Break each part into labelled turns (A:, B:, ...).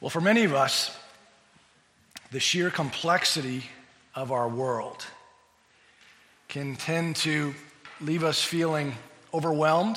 A: Well, for many of us, the sheer complexity of our world can tend to leave us feeling overwhelmed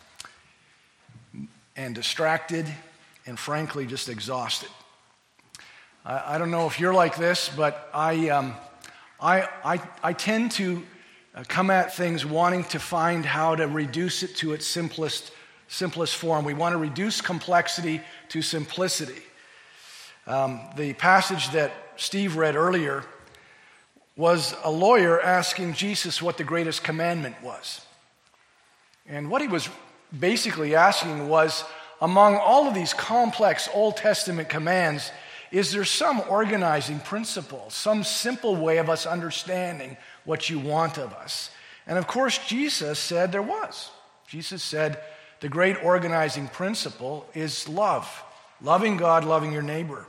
A: and distracted and frankly just exhausted. I don't know if you're like this, but I tend to come at things wanting to find how to reduce it to its simplest form. We want to reduce complexity to simplicity. The passage that Steve read earlier was a lawyer asking Jesus what the greatest commandment was. And what he was basically asking was, among all of these complex Old Testament commands, is there some organizing principle, some simple way of us understanding what you want of us? And of course, Jesus said there was. Jesus said the great organizing principle is love. Loving God, loving your neighbor.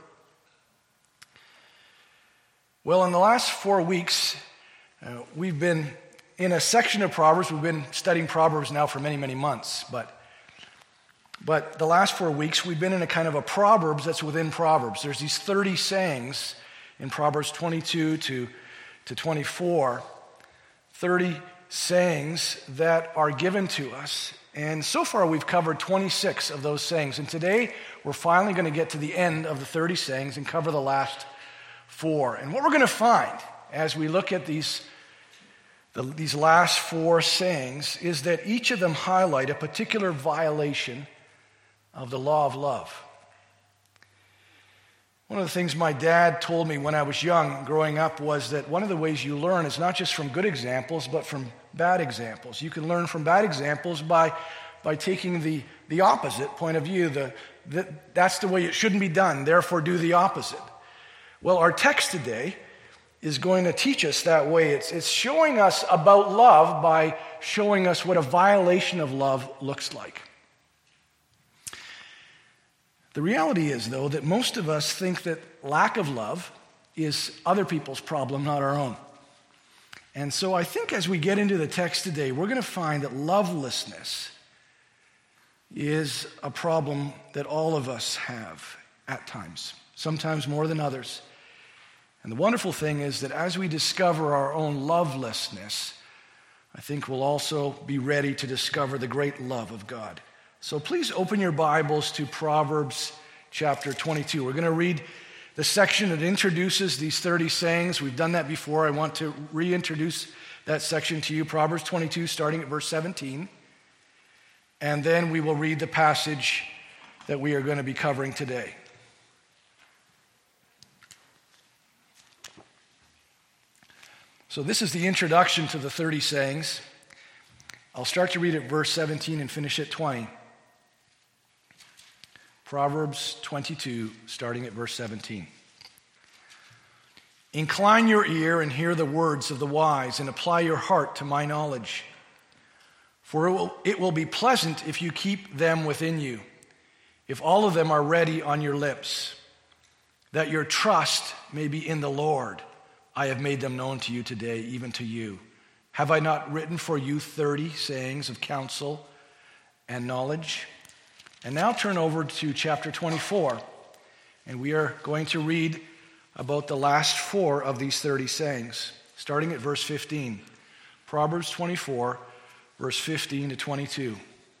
A: Well, in the last 4 weeks, we've been in a section of Proverbs. We've been studying Proverbs now for many, many months. But the last 4 weeks, we've been in a kind of a Proverbs that's within Proverbs. There's these 30 sayings in Proverbs 22 to 24. 30 sayings that are given to us. And so far, we've covered 26 of those sayings. And today, we're finally going to get to the end of the 30 sayings and cover the last 4. And what we're going to find as we look at these last 4 sayings is that each of them highlight a particular violation of the law of love. One of the things my dad told me when I was young, growing up, was that one of the ways you learn is not just from good examples, but from bad examples. You can learn from bad examples by taking the opposite point of view. That's the way it shouldn't be done, therefore do the opposite. Well, our text today is going to teach us that way. It's showing us about love by showing us what a violation of love looks like. The reality is, though, that most of us think that lack of love is other people's problem, not our own. And so I think as we get into the text today, we're going to find that lovelessness is a problem that all of us have at times, sometimes more than others. And the wonderful thing is that as we discover our own lovelessness, I think we'll also be ready to discover the great love of God. So please open your Bibles to Proverbs chapter 22. We're going to read the section that introduces these 30 sayings. We've done that before. I want to reintroduce that section to you. Proverbs 22, starting at verse 17. And then we will read the passage that we are going to be covering today. So this is the introduction to the 30 sayings. I'll start to read at verse 17 and finish at 20. Proverbs 22, starting at verse 17. Incline your ear and hear the words of the wise, and apply your heart to my knowledge. For it will be pleasant if you keep them within you, if all of them are ready on your lips, that your trust may be in the Lord. I have made them known to you today, even to you. Have I not written for you 30 sayings of counsel and knowledge? And now turn over to chapter 24, and we are going to read about the last 4 of these 30 sayings, starting at verse 15. Proverbs 24, verse 15 to 22.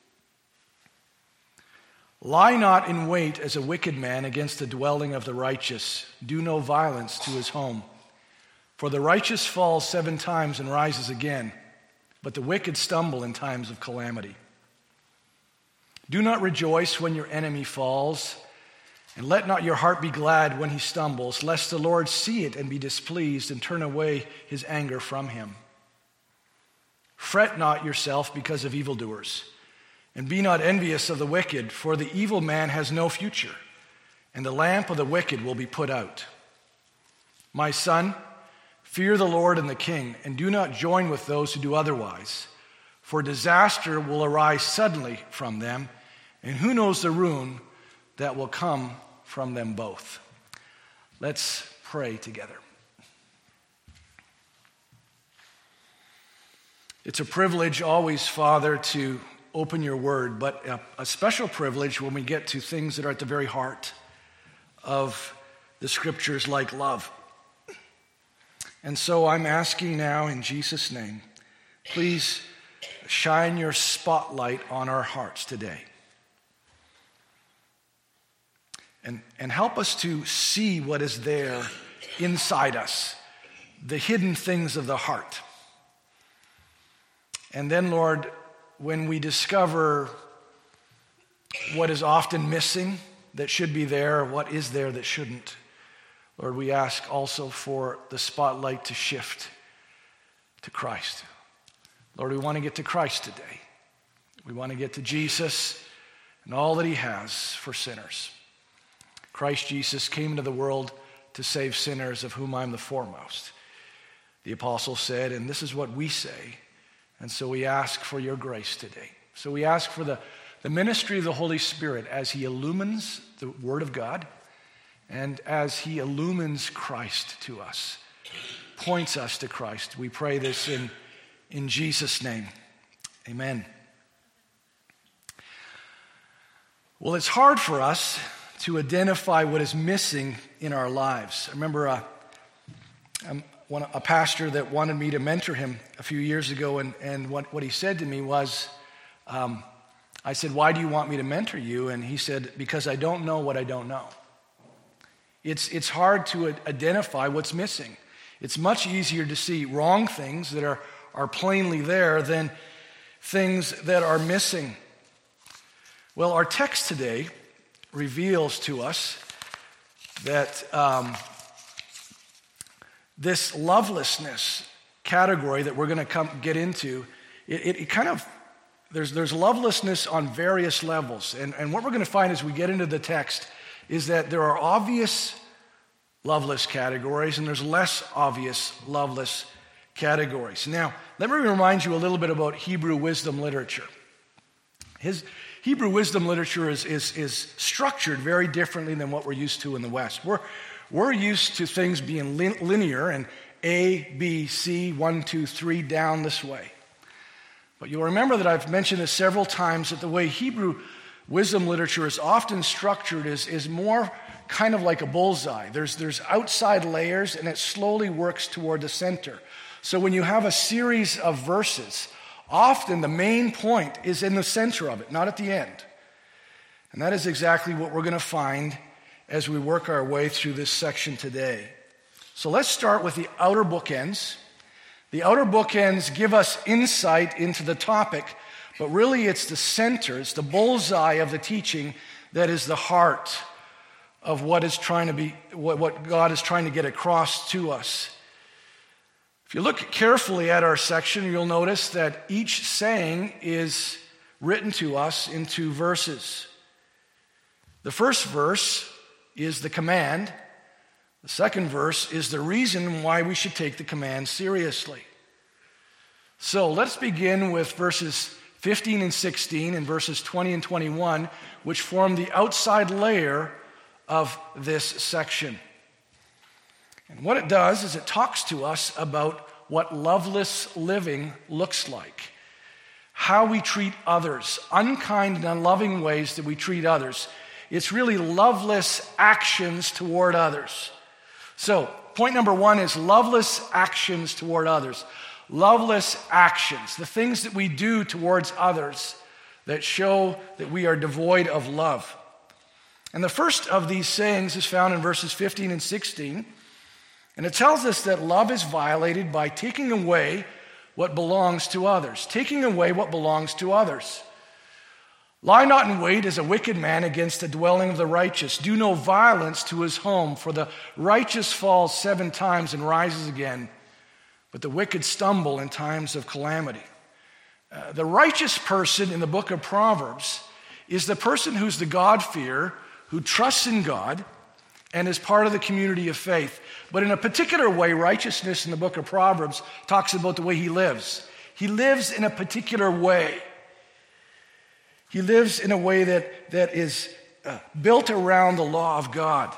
A: Lie not in wait as a wicked man against the dwelling of the righteous. Do no violence to his home. For the righteous falls 7 times and rises again, but the wicked stumble in times of calamity. Do not rejoice when your enemy falls, and let not your heart be glad when he stumbles, lest the Lord see it and be displeased and turn away his anger from him. Fret not yourself because of evildoers, and be not envious of the wicked, for the evil man has no future, and the lamp of the wicked will be put out. My son, fear the Lord and the king, and do not join with those who do otherwise, for disaster will arise suddenly from them, and who knows the ruin that will come from them both. Let's pray together. It's a privilege always, Father, to open your word, but a special privilege when we get to things that are at the very heart of the scriptures like love. And so I'm asking now in Jesus' name, please shine your spotlight on our hearts today. And help us to see what is there inside us, the hidden things of the heart. And then, Lord, when we discover what is often missing that should be there, what is there that shouldn't, Lord, we ask also for the spotlight to shift to Christ. Lord, we want to get to Christ today. We want to get to Jesus and all that he has for sinners. Christ Jesus came into the world to save sinners, of whom I'm the foremost. The apostle said, and this is what we say, and so we ask for your grace today. So we ask for the ministry of the Holy Spirit as he illumines the Word of God and as he illumines Christ to us, points us to Christ. We pray this in Jesus' name. Amen. Well, it's hard for us to identify what is missing in our lives. I remember a pastor that wanted me to mentor him a few years ago, and what he said to me was, I said, why do you want me to mentor you? And he said, because I don't know what I don't know. It's hard to identify what's missing. It's much easier to see wrong things that are plainly there than things that are missing. Well, our text today reveals to us that this lovelessness category that we're going to get into, it kind of, there's lovelessness on various levels. And what we're going to find as we get into the text is that there are obvious loveless categories and there's less obvious loveless categories. Now, let me remind you a little bit about Hebrew wisdom literature. Hebrew wisdom literature is structured very differently than what we're used to in the West. We're used to things being linear and A, B, C, 1, 2, 3, down this way. But you'll remember that I've mentioned this several times, that the way Hebrew wisdom literature is often structured is more kind of like a bullseye. There's outside layers and it slowly works toward the center. So when you have a series of verses, often the main point is in the center of it, not at the end. And that is exactly what we're going to find as we work our way through this section today. So let's start with the outer bookends. The outer bookends give us insight into the topic, but really it's the center, it's the bullseye of the teaching that is the heart of what God is trying to get across to us. If you look carefully at our section, you'll notice that each saying is written to us in 2 verses. The first verse is the command. The second verse is the reason why we should take the command seriously. So let's begin with verses 15 and 16 and verses 20 and 21, which form the outside layer of this section. And what it does is it talks to us about what loveless living looks like, how we treat others, unkind and unloving ways that we treat others. It's really loveless actions toward others. So, point number 1 is loveless actions toward others. Loveless actions, the things that we do towards others that show that we are devoid of love. And the first of these sayings is found in verses 15 and 16. And it tells us that love is violated by taking away what belongs to others. Taking away what belongs to others. Lie not in wait as a wicked man against the dwelling of the righteous. Do no violence to his home, for the righteous falls 7 times and rises again, but the wicked stumble in times of calamity. The righteous person in the book of Proverbs is the person who's the God-fearer, who trusts in God, and is part of the community of faith. But in a particular way, righteousness in the book of Proverbs talks about the way he lives. He lives in a particular way. He lives in a way that is built around the law of God.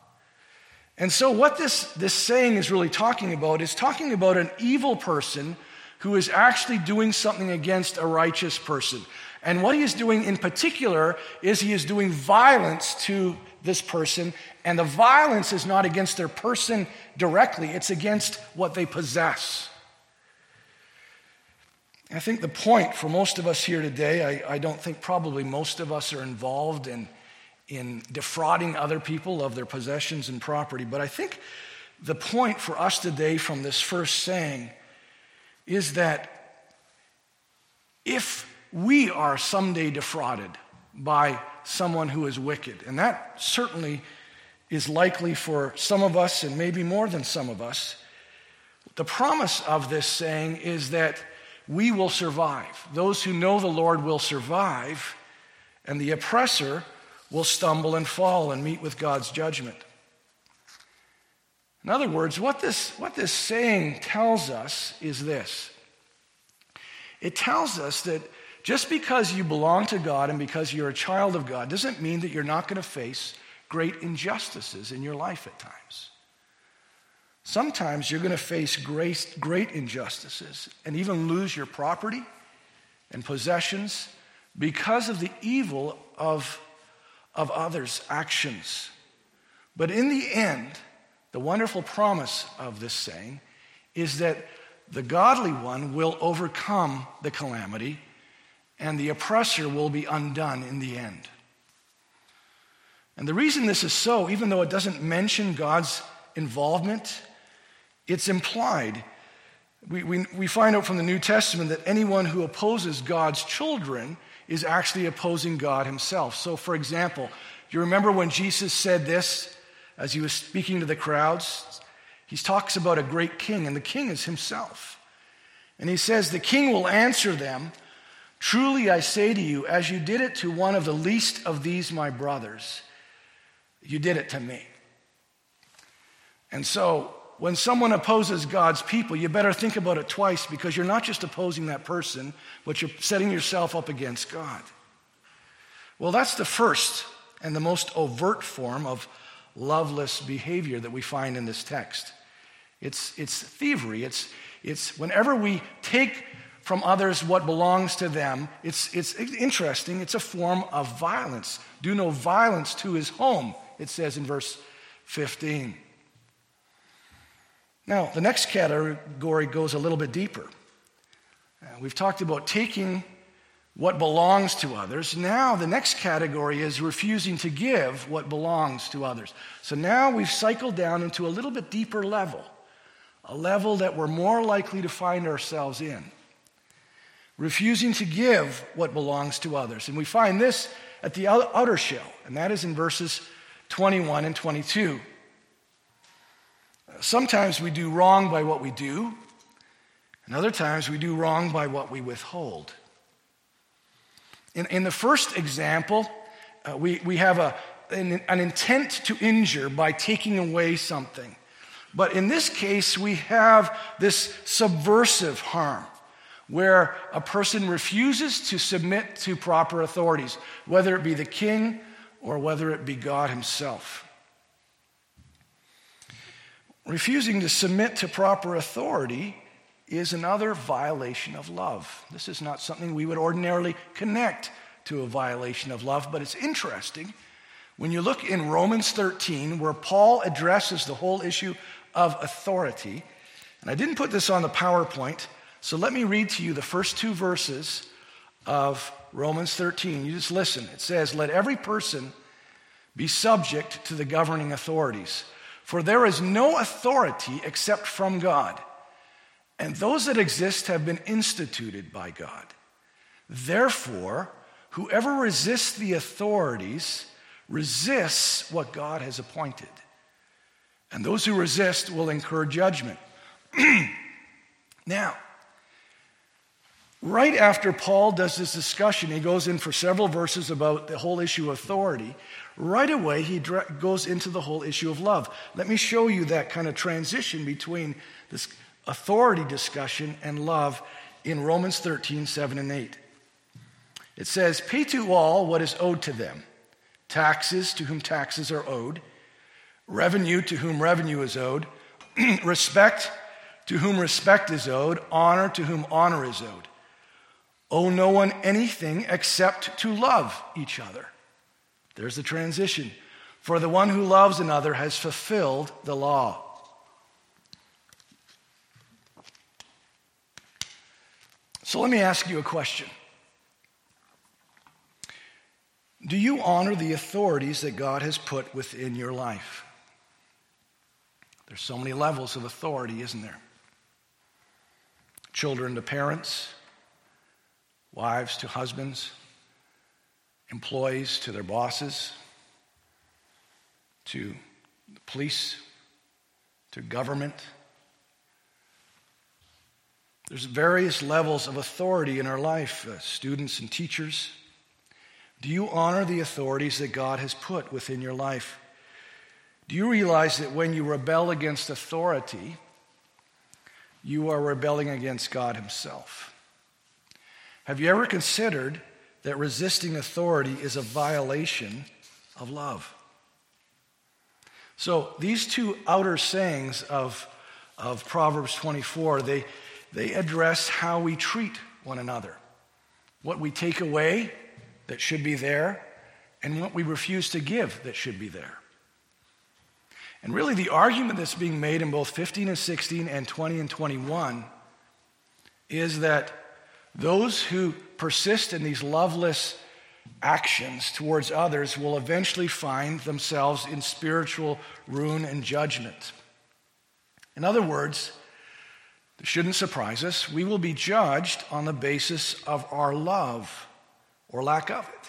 A: And so what this saying is really talking about is talking about an evil person who is actually doing something against a righteous person. And what he is doing in particular is he is doing violence to this person, and the violence is not against their person directly, it's against what they possess. I think the point for most of us here today, I don't think probably most of us are involved in defrauding other people of their possessions and property, but I think the point for us today from this first saying is that if we are someday defrauded by someone who is wicked, and that certainly is likely for some of us and maybe more than some of us, the promise of this saying is that we will survive. Those who know the Lord will survive, and the oppressor will stumble and fall and meet with God's judgment. In other words, what this saying tells us is this. It tells us that just because you belong to God and because you're a child of God doesn't mean that you're not going to face great injustices in your life at times. Sometimes you're going to face great injustices and even lose your property and possessions because of the evil of others' actions. But in the end, the wonderful promise of this saying is that the godly one will overcome the calamity and the oppressor will be undone in the end. And the reason this is so, even though it doesn't mention God's involvement, it's implied. We find out from the New Testament that anyone who opposes God's children is actually opposing God himself. So, for example, do you remember when Jesus said this as he was speaking to the crowds? He talks about a great king, and the king is himself. And he says, "The king will answer them, 'Truly I say to you, as you did it to one of the least of these my brothers, you did it to me.'" And so, when someone opposes God's people, you better think about it twice, because you're not just opposing that person, but you're setting yourself up against God. Well, that's the first and the most overt form of loveless behavior that we find in this text. It's thievery. It's whenever we take from others what belongs to them, it's interesting. It's a form of violence. Do no violence to his home, it says in verse 15. Now, the next category goes a little bit deeper. We've talked about taking what belongs to others. Now, the next category is refusing to give what belongs to others. So now we've cycled down into a little bit deeper level, a level that we're more likely to find ourselves in. Refusing to give what belongs to others. And we find this at the outer shell, and that is in verses 21 and 22. Sometimes we do wrong by what we do, and other times we do wrong by what we withhold. In the first example, we have an intent to injure by taking away something. But in this case, we have this subversive harm, where a person refuses to submit to proper authorities, whether it be the king or whether it be God himself. Refusing to submit to proper authority is another violation of love. This is not something we would ordinarily connect to a violation of love, but it's interesting when you look in Romans 13, where Paul addresses the whole issue of authority. And I didn't put this on the PowerPoint, so let me read to you the first two verses of Romans 13. You just listen. It says, "Let every person be subject to the governing authorities, for there is no authority except from God, and those that exist have been instituted by God. Therefore, whoever resists the authorities resists what God has appointed, and those who resist will incur judgment." Now, right after Paul does this discussion, he goes in for several verses about the whole issue of authority. Right away, he goes into the whole issue of love. Let me show you that kind of transition between this authority discussion and love in Romans 13, 7 and 8. It says, "Pay to all what is owed to them, taxes to whom taxes are owed, revenue to whom revenue is owed, respect to whom respect is owed, honor to whom honor is owed. Owe no one anything except to love each other." There's the transition. For the one who loves another has fulfilled the law. So let me ask you a question. Do you honor the authorities that God has put within your life? There's so many levels of authority, isn't there? Children to parents, wives to husbands, employees to their bosses, to the police, to government. There's various levels of authority in our life, students and teachers. Do you honor the authorities that God has put within your life? Do you realize that when you rebel against authority, you are rebelling against God himself? Have you ever considered that resisting authority is a violation of love? So these two outer sayings of Proverbs 24, they address how we treat one another. What we take away that should be there, and what we refuse to give that should be there. And really the argument that's being made in both 15 and 16 and 20 and 21 is that those who persist in these loveless actions towards others will eventually find themselves in spiritual ruin and judgment. In other words, it shouldn't surprise us, we will be judged on the basis of our love or lack of it.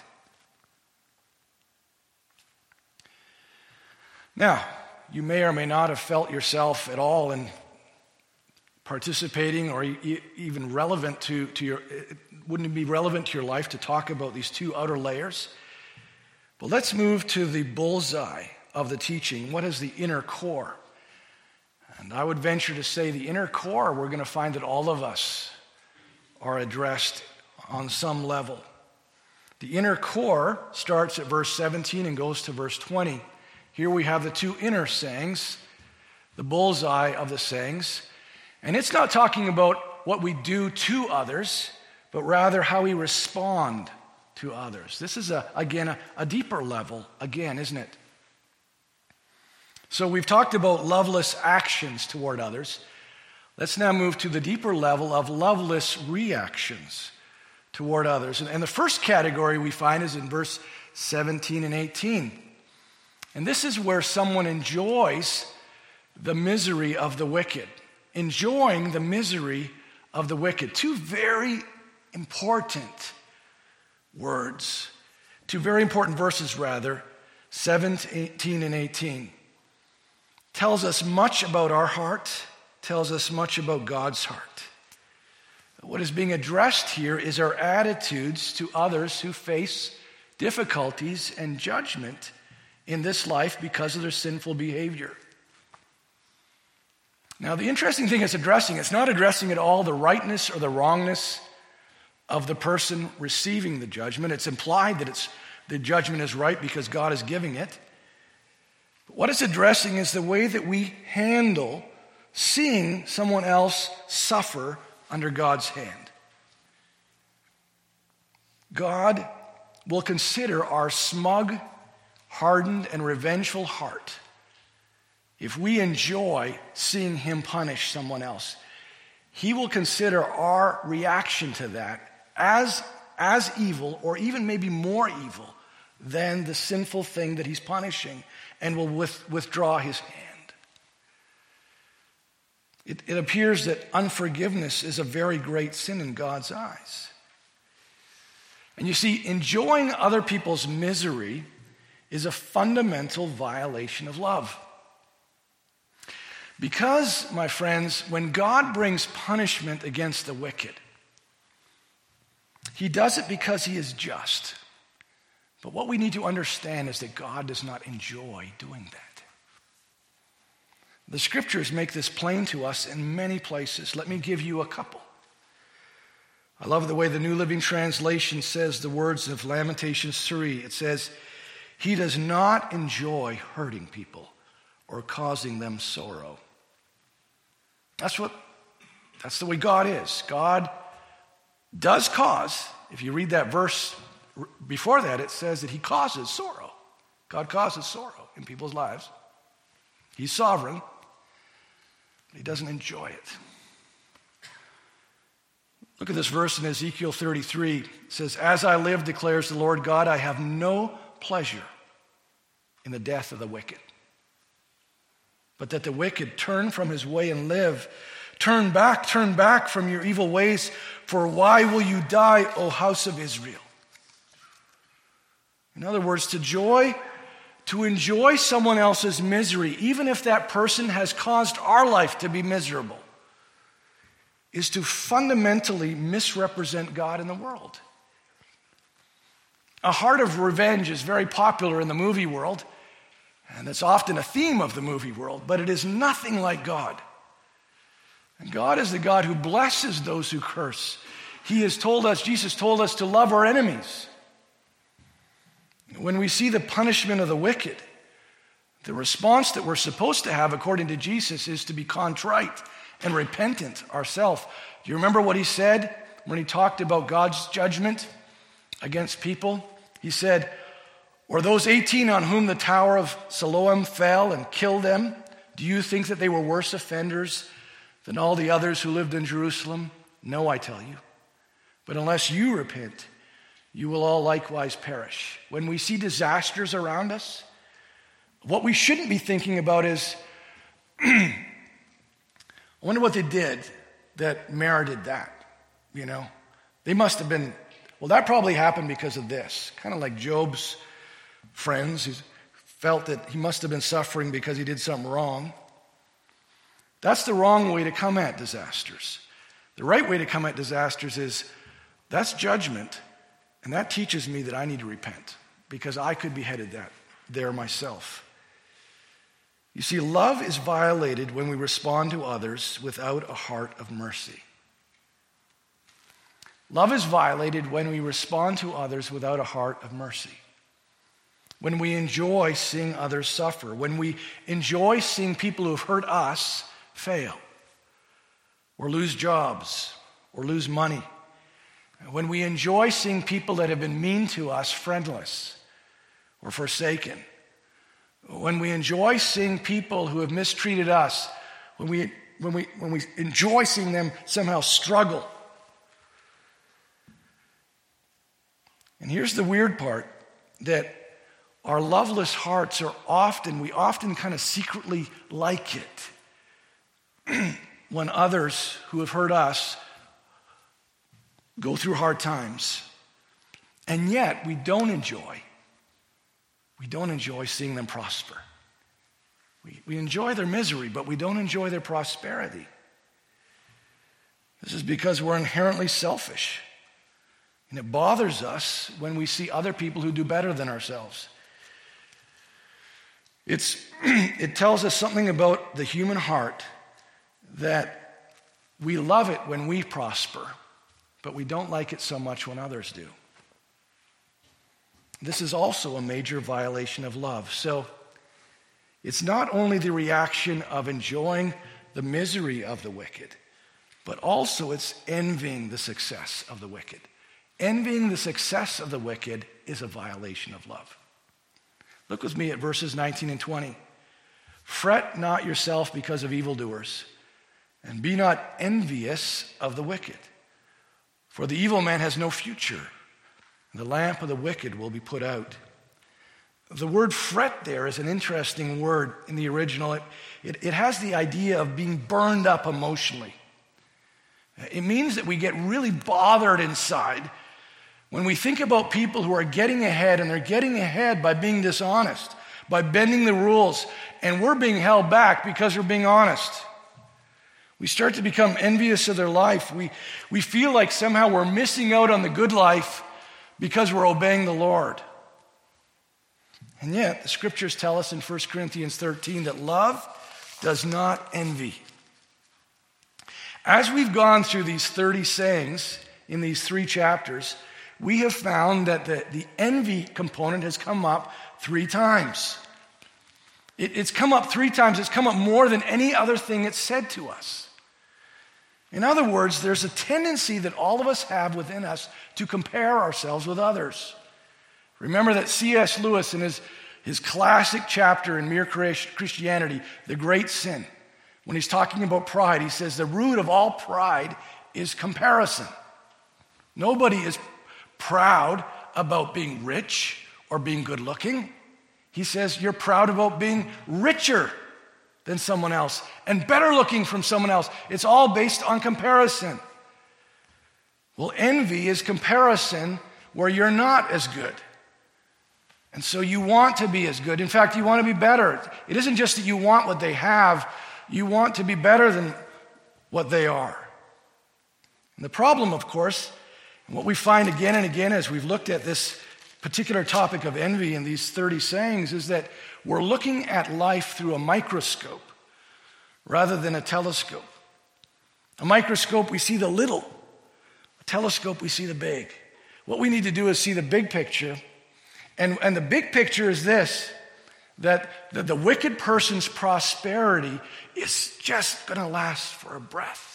A: Now, you may or may not have felt yourself at all in participating or even relevant to your, wouldn't it be relevant to your life to talk about these two outer layers? But let's move to the bullseye of the teaching. What is the inner core? And I would venture to say the inner core, we're going to find that all of us are addressed on some level. The inner core starts at verse 17 and goes to verse 20. Here we have the two inner sayings, the bullseye of the sayings. And it's not talking about what we do to others, but rather how we respond to others. This is, again, a deeper level, again, isn't it? So we've talked about loveless actions toward others. Let's now move to the deeper level of loveless reactions toward others. And the first category we find is in verse 17 and 18. And this is where someone enjoys the misery of the wicked. Enjoying the misery of the wicked. Two very important words. Two very important verses, rather. 17 and 18. Tells us much about our heart. Tells us much about God's heart. What is being addressed here is our attitudes to others who face difficulties and judgment in this life because of their sinful behavior. Now, the interesting thing it's not addressing at all the rightness or the wrongness of the person receiving the judgment. It's implied that the judgment is right because God is giving it. But what it's addressing is the way that we handle seeing someone else suffer under God's hand. God will consider our smug, hardened, and revengeful heart if we enjoy seeing him punish someone else. He will consider our reaction to that as evil, or even maybe more evil than the sinful thing that he's punishing, and will withdraw his hand. It appears that unforgiveness is a very great sin in God's eyes. And you see, enjoying other people's misery is a fundamental violation of love. Because, my friends, when God brings punishment against the wicked, he does it because he is just. But what we need to understand is that God does not enjoy doing that. The scriptures make this plain to us in many places. Let me give you a couple. I love the way the New Living Translation says the words of Lamentations 3. It says, he does not enjoy hurting people or causing them sorrow. That's the way God is. God does cause, if you read that verse before that, it says that he causes sorrow. God causes sorrow. in people's lives. He's sovereign, but he doesn't enjoy it. Look at this verse in Ezekiel 33. It says, "As I live, declares the Lord God, I have no pleasure in the death of the wicked, but that the wicked turn from his way and live. Turn back from your evil ways, for why will you die, O house of Israel?" In other words, to enjoy someone else's misery, even if that person has caused our life to be miserable, is to fundamentally misrepresent God in the world. A heart of revenge is very popular in the movie world, and it's often a theme of the movie world, but it is nothing like God. And God is the God who blesses those who curse. Jesus told us to love our enemies. When we see the punishment of the wicked, the response that we're supposed to have, according to Jesus, is to be contrite and repentant ourselves. Do you remember what he said when he talked about God's judgment against people? He said, "Or those 18 on whom the tower of Siloam fell and killed them, do you think that they were worse offenders than all the others who lived in Jerusalem? No, I tell you. But unless you repent, you will all likewise perish." When we see disasters around us, what we shouldn't be thinking about is, I wonder what they did that merited that, They must have been, that probably happened because of this. Kind of like Job's friends who felt that he must have been suffering because he did something wrong. That's the wrong way to come at disasters. The right way to come at disasters is, that's judgment, and that teaches me that I need to repent because I could be headed there myself. You see, love is violated when we respond to others without a heart of mercy. Love is violated when we respond to others without a heart of mercy. When we enjoy seeing others suffer. When we enjoy seeing people who have hurt us fail. Or lose jobs. Or lose money. When we enjoy seeing people that have been mean to us friendless. Or forsaken. When we enjoy seeing people who have mistreated us. When we enjoy seeing them somehow struggle. And here's the weird part, that our loveless hearts we often kind of secretly like it when others who have hurt us go through hard times. And yet we don't enjoy seeing them prosper. We enjoy their misery, but we don't enjoy their prosperity. This is because we're inherently selfish. And it bothers us when we see other people who do better than ourselves. It tells us something about the human heart, that we love it when we prosper, but we don't like it so much when others do. This is also a major violation of love. So it's not only the reaction of enjoying the misery of the wicked, but also it's envying the success of the wicked. Envying the success of the wicked is a violation of love. Look with me at verses 19 and 20. "Fret not yourself because of evildoers, and be not envious of the wicked. For the evil man has no future, and the lamp of the wicked will be put out." The word fret there is an interesting word in the original. It has the idea of being burned up emotionally. It means that we get really bothered inside when we think about people who are getting ahead, and they're getting ahead by being dishonest, by bending the rules, and we're being held back because we're being honest. We start to become envious of their life. We feel like somehow we're missing out on the good life because we're obeying the Lord. And yet, the scriptures tell us in 1 Corinthians 13 that love does not envy. As we've gone through these 30 sayings in these 3 chapters, we have found that the envy component has come up 3 times. It's come up 3 times. It's come up more than any other thing it's said to us. In other words, there's a tendency that all of us have within us to compare ourselves with others. Remember that C.S. Lewis, in his his classic chapter in Mere Christianity, The Great Sin. When he's talking about pride, he says the root of all pride is comparison. Nobody is proud about being rich or being good looking. He says you're proud about being richer than someone else and better looking from someone else. It's all based on comparison. Well, envy is comparison where you're not as good. And so you want to be as good. In fact, you want to be better. It isn't just that you want what they have, you want to be better than what they are. And the problem, of course, and what we find again and again as we've looked at this particular topic of envy in these 30 sayings, is that we're looking at life through a microscope rather than a telescope. A microscope, we see the little. A telescope, we see the big. What we need to do is see the big picture. And the big picture is this, that the wicked person's prosperity is just going to last for a breath.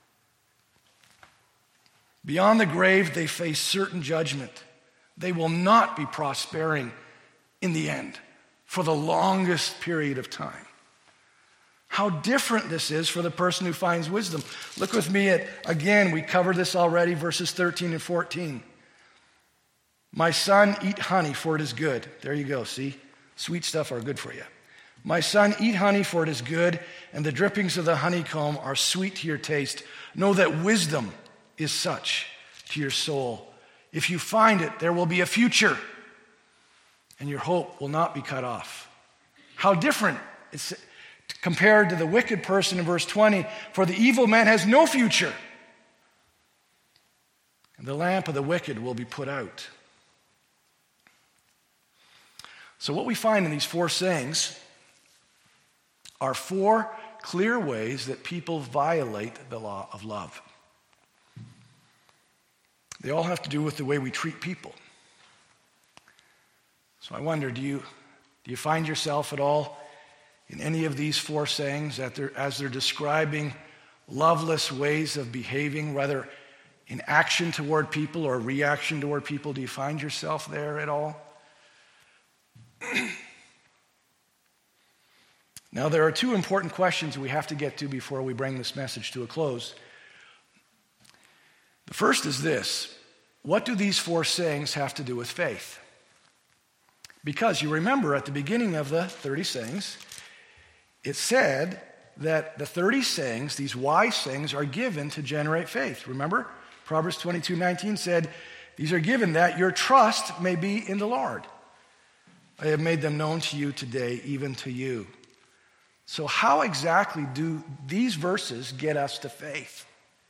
A: Beyond the grave, they face certain judgment. They will not be prospering in the end for the longest period of time. How different this is for the person who finds wisdom. Look with me at, again, we covered this already, verses 13 and 14. My son, eat honey, for it is good. There you go, see? Sweet stuff are good for you. My son, eat honey, for it is good, and the drippings of the honeycomb are sweet to your taste. Know that wisdom is such to your soul. If you find it, there will be a future, and your hope will not be cut off. How different it's compared to the wicked person in verse 20. For the evil man has no future, and the lamp of the wicked will be put out. So what we find in these 4 sayings are 4 clear ways that people violate the law of love. They all have to do with the way we treat people. So I wonder, do you find yourself at all in any of these 4 sayings as they're describing loveless ways of behaving, whether in action toward people or reaction toward people? Do you find yourself there at all? Now, there are 2 important questions we have to get to before we bring this message to a close. The first is this: what do these 4 sayings have to do with faith? Because you remember at the beginning of the 30 sayings, it said that the 30 sayings, these wise sayings, are given to generate faith. Remember? Proverbs 22:19 said, these are given that your trust may be in the Lord. I have made them known to you today, even to you. So how exactly do these verses get us to faith?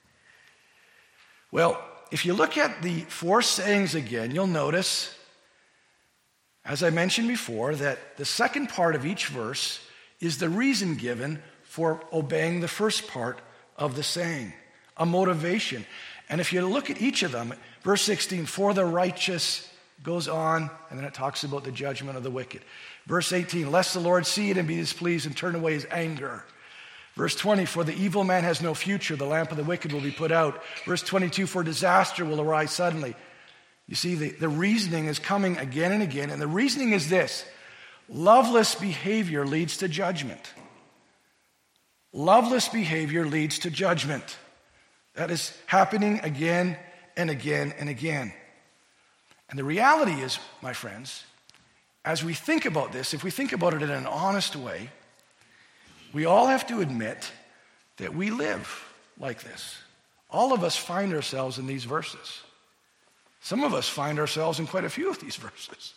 A: Well, if you look at the 4 sayings again, you'll notice, as I mentioned before, that the second part of each verse is the reason given for obeying the first part of the saying, a motivation. And if you look at each of them, verse 16, for the righteous goes on, and then it talks about the judgment of the wicked. Verse 18, lest the Lord see it and be displeased and turn away his anger. Verse 20, for the evil man has no future, the lamp of the wicked will be put out. Verse 22, for disaster will arise suddenly. You see, the reasoning is coming again and again, and the reasoning is this: loveless behavior leads to judgment. Loveless behavior leads to judgment. That is happening again and again and again. And the reality is, my friends, as we think about this, if we think about it in an honest way, we all have to admit that we live like this. All of us find ourselves in these verses. Some of us find ourselves in quite a few of these verses.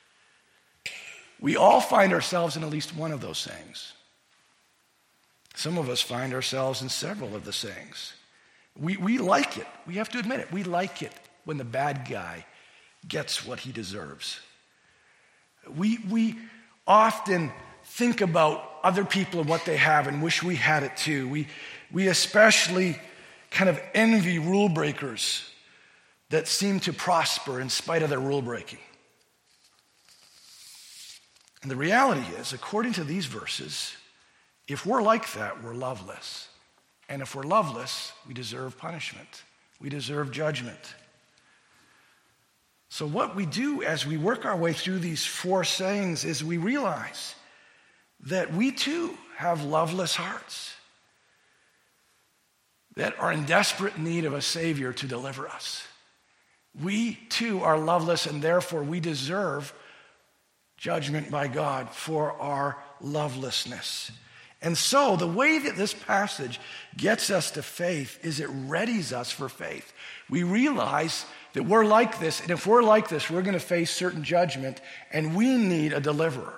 A: We all find ourselves in at least one of those sayings. Some of us find ourselves in several of the sayings. We like it. We have to admit it. We like it when the bad guy gets what he deserves. We often think about other people and what they have and wish we had it too. We especially kind of envy rule breakers that seem to prosper in spite of their rule breaking. And the reality is, according to these verses, if we're like that, we're loveless. And if we're loveless, we deserve punishment. We deserve judgment. So what we do as we work our way through these four sayings is we realize that we too have loveless hearts that are in desperate need of a Savior to deliver us. We too are loveless, and therefore we deserve judgment by God for our lovelessness. And so the way that this passage gets us to faith is it readies us for faith. We realize that we're like this, and if we're like this, we're going to face certain judgment, and we need a deliverer.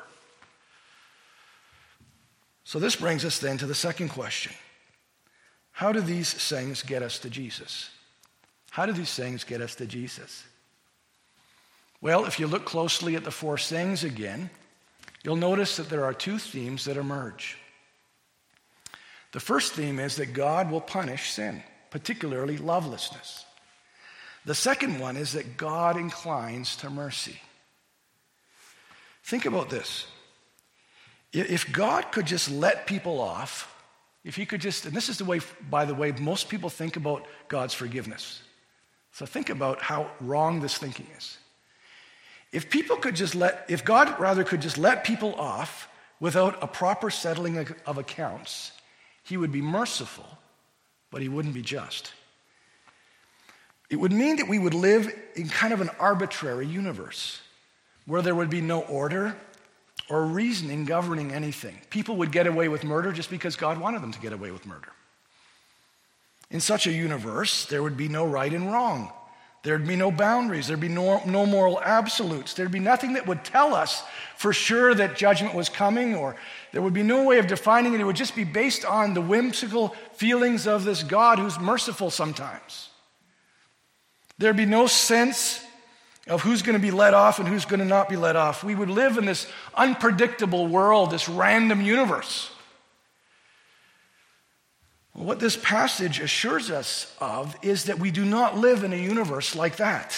A: So this brings us then to the second question. How do these sayings get us to Jesus? How do these sayings get us to Jesus? Well, if you look closely at the four sayings again, you'll notice that there are two themes that emerge. The first theme is that God will punish sin, particularly lovelessness. The second one is that God inclines to mercy. Think about this. If God could just let people off, if he could just, and this is the way, by the way, most people think about God's forgiveness. So think about how wrong this thinking is. If God rather could just let people off without a proper settling of accounts, he would be merciful, but he wouldn't be just. It would mean that we would live in kind of an arbitrary universe where there would be no order or reasoning governing anything. People would get away with murder just because God wanted them to get away with murder. In such a universe, there would be no right and wrong. There'd be no boundaries. There'd be no moral absolutes. There'd be nothing that would tell us for sure that judgment was coming, or there would be no way of defining it. It would just be based on the whimsical feelings of this God who's merciful sometimes. There'd be no sense of who's going to be let off and who's going to not be let off. We would live in this unpredictable world, this random universe. What this passage assures us of is that we do not live in a universe like that.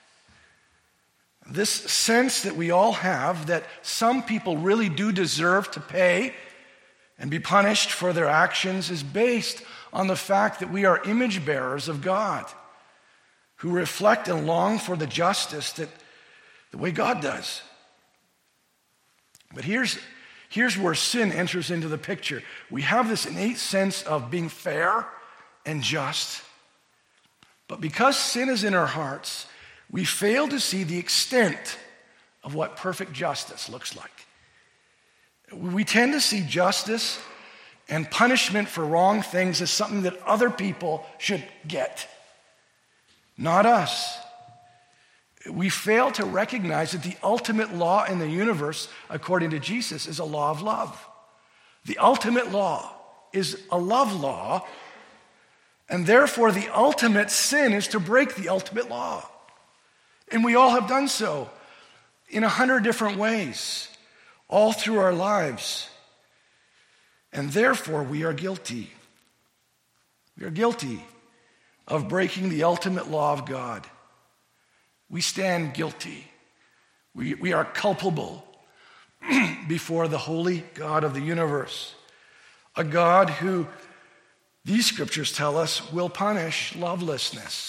A: This sense that we all have that some people really do deserve to pay and be punished for their actions is based on the fact that we are image bearers of God, who reflect and long for the justice that the way God does. But here's where sin enters into the picture. We have this innate sense of being fair and just, but because sin is in our hearts, we fail to see the extent of what perfect justice looks like. We tend to see justice and punishment for wrong things as something that other people should get, not us. We fail to recognize that the ultimate law in the universe, according to Jesus, is a law of love. The ultimate law is a love law, and therefore the ultimate sin is to break the ultimate law. And we all have done so in 100 different ways, all through our lives. And therefore we are guilty. We are guilty of breaking the ultimate law of God. We stand guilty. We are culpable before the holy God of the universe, a God who, these scriptures tell us, will punish lovelessness.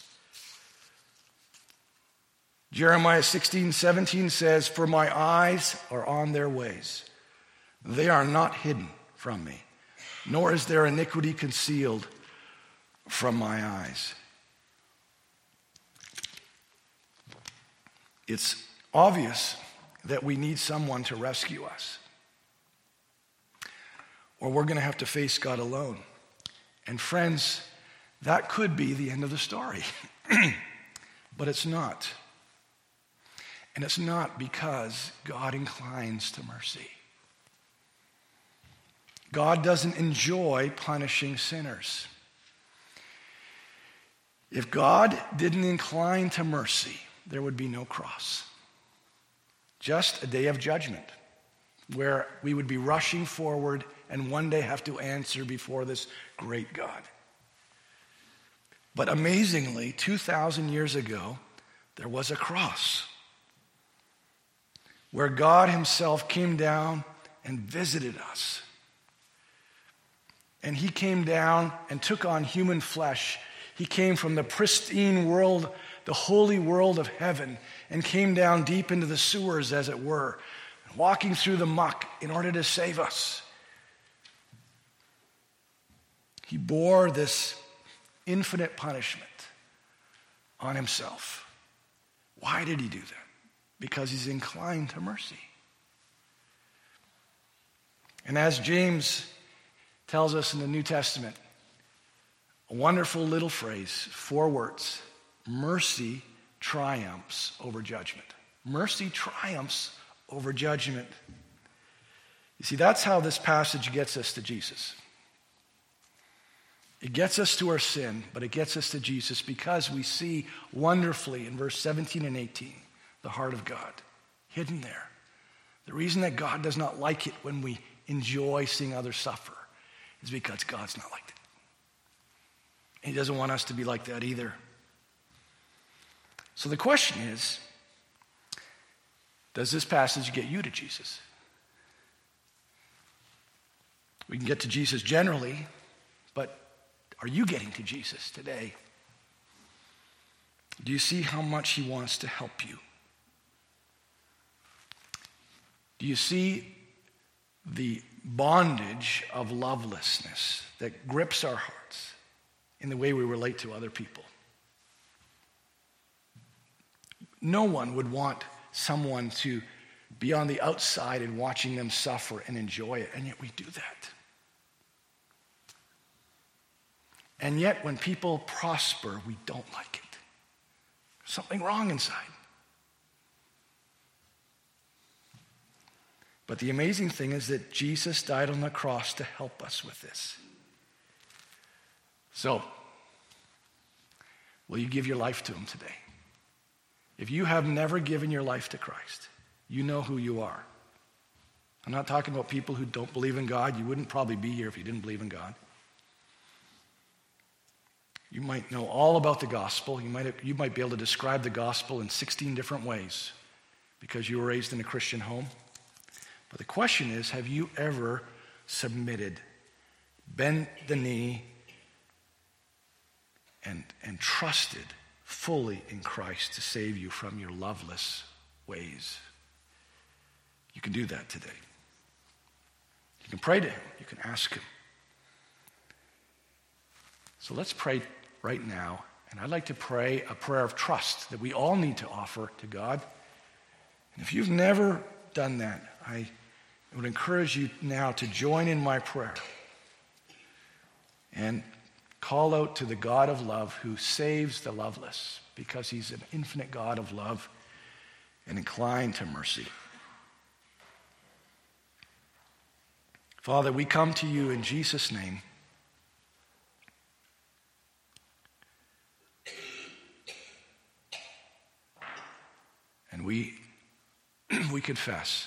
A: Jeremiah 16:17 says, "For my eyes are on their ways. They are not hidden from me, nor is their iniquity concealed from my eyes." It's obvious that we need someone to rescue us, or we're going to have to face God alone. And friends, that could be the end of the story. But it's not. And it's not because God inclines to mercy. God doesn't enjoy punishing sinners. If God didn't incline to mercy, there would be no cross. Just a day of judgment where we would be rushing forward and one day have to answer before this great God. But amazingly, 2,000 years ago, there was a cross where God himself came down and visited us. And he came down and took on human flesh. He came from the pristine world, the holy world of heaven, and came down deep into the sewers, as it were, walking through the muck in order to save us. He bore this infinite punishment on himself. Why did he do that? Because he's inclined to mercy. And as James tells us in the New Testament, a wonderful little phrase, 4 words: mercy triumphs over judgment. Mercy triumphs over judgment. You see, that's how this passage gets us to Jesus. It gets us to our sin, but it gets us to Jesus because we see wonderfully in verse 17 and 18 the heart of God hidden there. The reason that God does not like it when we enjoy seeing others suffer is because God's not like that. He doesn't want us to be like that either. So the question is, does this passage get you to Jesus? We can get to Jesus generally, but are you getting to Jesus today? Do you see how much he wants to help you? Do you see the bondage of lovelessness that grips our hearts in the way we relate to other people? No one would want someone to be on the outside and watching them suffer and enjoy it, and yet we do that. And yet when people prosper, we don't like it. There's something wrong inside. But the amazing thing is that Jesus died on the cross to help us with this. So, will you give your life to him today? If you have never given your life to Christ, you know who you are. I'm not talking about people who don't believe in God. You wouldn't probably be here if you didn't believe in God. You might know all about the gospel. You might be able to describe the gospel in 16 different ways because you were raised in a Christian home. But the question is, have you ever submitted, bent the knee, and trusted fully in Christ to save you from your loveless ways? You can do that today. You can pray to him. You can ask him. So let's pray right now. And I'd like to pray a prayer of trust that we all need to offer to God. And if you've never done that, I would encourage you now to join in my prayer and call out to the God of love who saves the loveless, because he's an infinite God of love and inclined to mercy. Father, we come to you in Jesus' name. And we confess.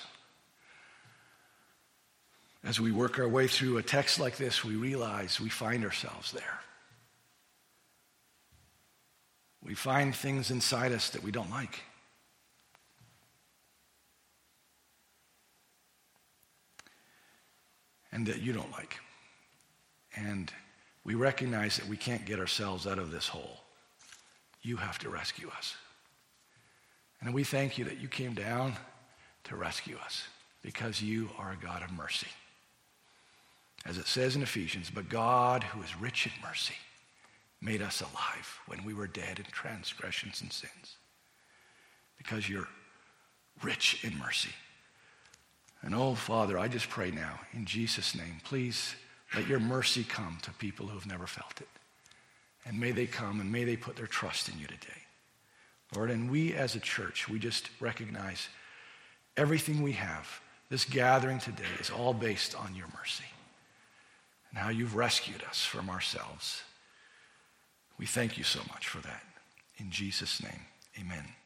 A: As we work our way through a text like this, we realize we find ourselves there. We find things inside us that we don't like. And that you don't like. And we recognize that we can't get ourselves out of this hole. You have to rescue us. And we thank you that you came down to rescue us because you are a God of mercy. As it says in Ephesians, but God, who is rich in mercy, made us alive when we were dead in transgressions and sins. Because you're rich in mercy. And oh, Father, I just pray now, in Jesus' name, please let your mercy come to people who have never felt it. And may they come and may they put their trust in you today. Lord, and we as a church, we just recognize everything we have, this gathering today is all based on your mercy. And how you've rescued us from ourselves. We thank you so much for that. In Jesus' name, amen.